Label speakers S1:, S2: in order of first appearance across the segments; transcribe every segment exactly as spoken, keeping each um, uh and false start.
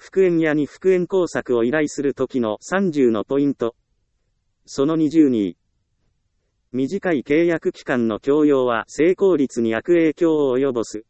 S1: 復縁屋に復縁工作を依頼するときのさんじゅうのポイント。そのにじゅうに。短い契約期間の強要は成功率に悪影響を及ぼす。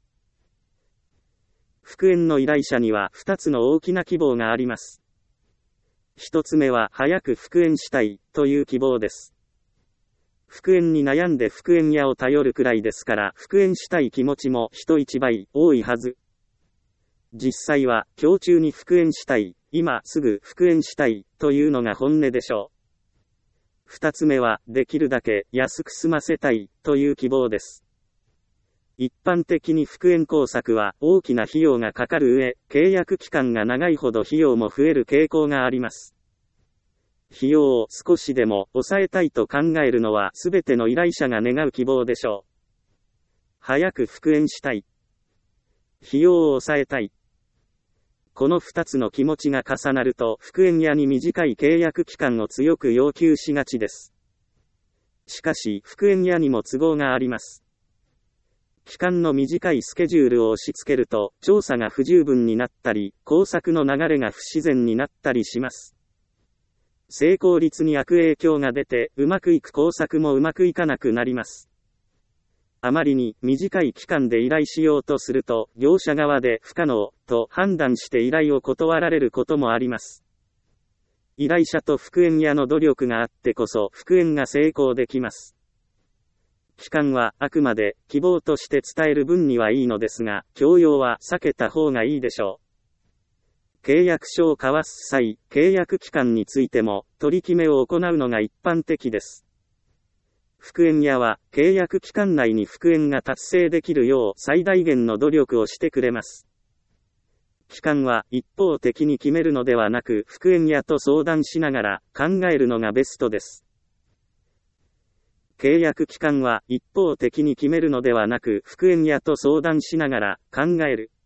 S1: 復縁の依頼者にはふたつの大きな希望があります。ひとつめは早く復縁したいという希望です。復縁に悩んで復縁屋を頼るくらいですから復縁したい気持ちも人一倍多いはず。実際は今日中に復縁したい、今すぐ復縁したいというのが本音でしょう。二つ目はできるだけ安く済ませたいという希望です。一般的に復縁工作は大きな費用がかかる上、契約期間が長いほど費用も増える傾向があります。費用を少しでも抑えたいと考えるのはすべての依頼者が願う希望でしょう。早く復縁したい。費用を抑えたい。この二つの気持ちが重なると復縁屋に短い契約期間を強く要求しがちです。しかし復縁屋にも都合があります。期間の短いスケジュールを押し付けると調査が不十分になったり、工作の流れが不自然になったりします。成功率に悪影響が出てうまくいく工作もうまくいかなくなります。あまりに短い期間で依頼しようとすると、業者側で不可能と判断して依頼を断られることもあります。依頼者と復縁屋の努力があってこそ復縁が成功できます。期間はあくまで希望として伝える分にはいいのですが、強要は避けた方がいいでしょう。契約書を交わす際、契約期間についても取り決めを行うのが一般的です。復縁屋は契約期間内に復縁が達成できるよう最大限の努力をしてくれます。期間は一方的に決めるのではなく復縁屋と相談しながら考えるのがベストです。契約期間は一方的に決めるのではなく復縁屋と相談しながら考える。